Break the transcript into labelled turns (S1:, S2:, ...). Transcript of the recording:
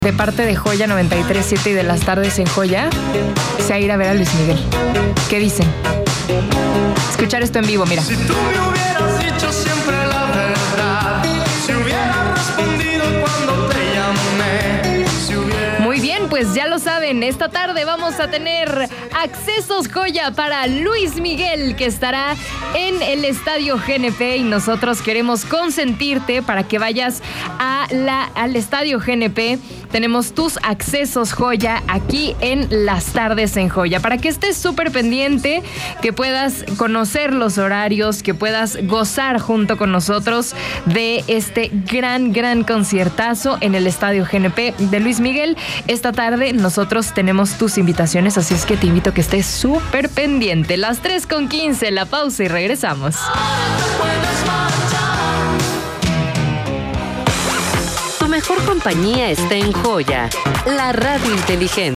S1: de parte de Joya 93.7 y de las tardes en Joya, sea ir a ver a Luis Miguel. ¿Qué dicen? Escuchar esto en vivo, mira.
S2: Si tú me hubieras dicho siempre la verdad, si hubieras respondido cuando te llamé, si hubieras...
S1: Muy bien, pues ya lo saben, esta tarde vamos a tener accesos Joya para Luis Miguel, que estará en el Estadio GNP, y nosotros queremos consentirte para que vayas al Estadio GNP. Tenemos tus accesos Joya aquí en las tardes en Joya, para que estés súper pendiente, que puedas conocer los horarios, que puedas gozar junto con nosotros de este gran conciertazo en el Estadio GNP de Luis Miguel. Esta tarde nosotros tenemos tus invitaciones, así es que te invito a que estés súper pendiente. Las 3:15, la pausa y regresamos.
S3: Tu mejor compañía está en Joya, la radio inteligente.